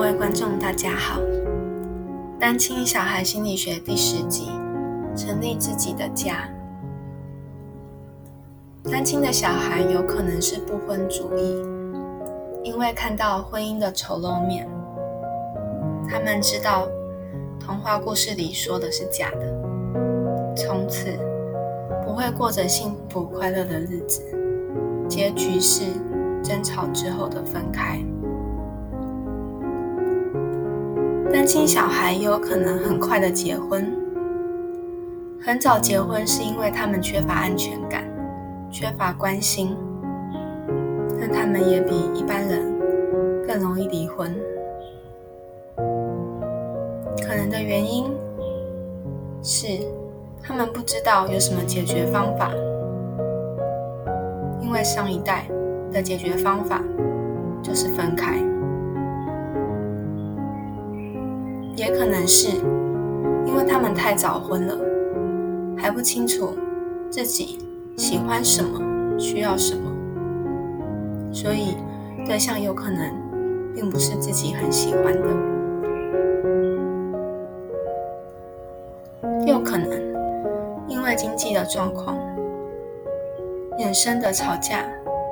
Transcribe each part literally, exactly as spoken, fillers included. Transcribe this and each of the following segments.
位观众大家好，单亲小孩心理学第十集，成立自己的家。单亲的小孩有可能是不婚主义，因为看到婚姻的丑陋面，他们知道童话故事里说的是假的，从此不会过着幸福快乐的日子，结局是争吵之后的分开。单亲小孩也有可能很快的结婚，很早结婚是因为他们缺乏安全感，缺乏关心，但他们也比一般人更容易离婚。可能的原因是他们不知道有什么解决方法，因为上一代的解决方法就是分开。也可能是因为他们太早婚了，还不清楚自己喜欢什么，需要什么，所以对象有可能并不是自己很喜欢的。又可能因为经济的状况衍生的吵架，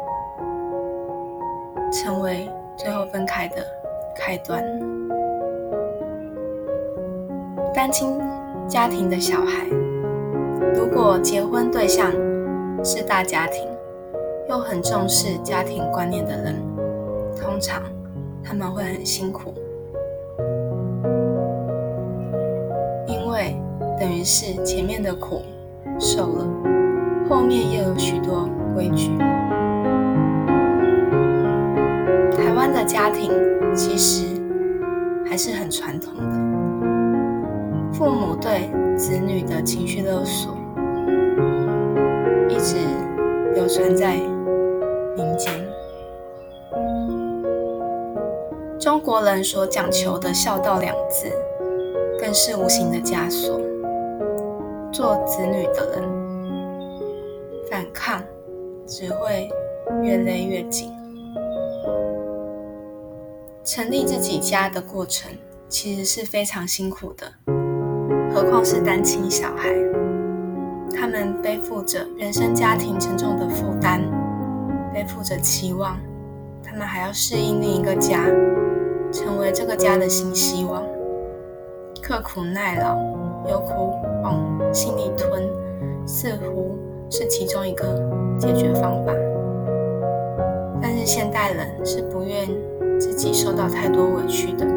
成为最后分开的开端。单亲家庭的小孩，如果结婚对象是大家庭，又很重视家庭观念的人，通常他们会很辛苦，因为等于是前面的苦受了，后面又有许多规矩。台湾的家庭其实还是很传统的，父母对子女的情绪勒索一直流传在民间。中国人所讲求的孝道两字，更是无形的枷锁。做子女的人反抗只会越勒越紧。成立自己家的过程其实是非常辛苦的，何况是单亲小孩，他们背负着原生家庭沉重的负担，背负着期望，他们还要适应另一个家，成为这个家的新希望。刻苦耐劳，有苦往心里吞，似乎是其中一个解决方法。但是现代人是不愿自己受到太多委屈的。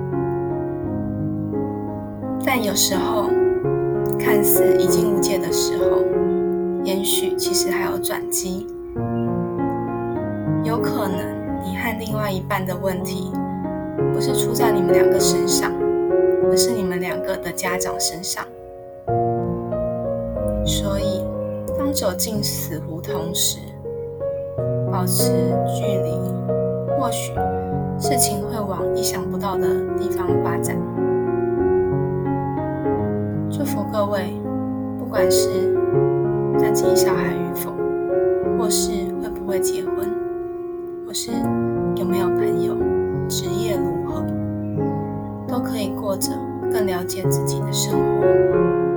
但有时候看似已经无解的时候，也许其实还有转机。有可能你和另外一半的问题不是出在你们两个身上，而是你们两个的家长身上。所以当走进死胡同时，保持距离，或许事情会往意想不到的地方发展。祝福各位，不管是单亲小孩与否，或是会不会结婚，或是有没有朋友，职业如何，都可以过着更了解自己的生活。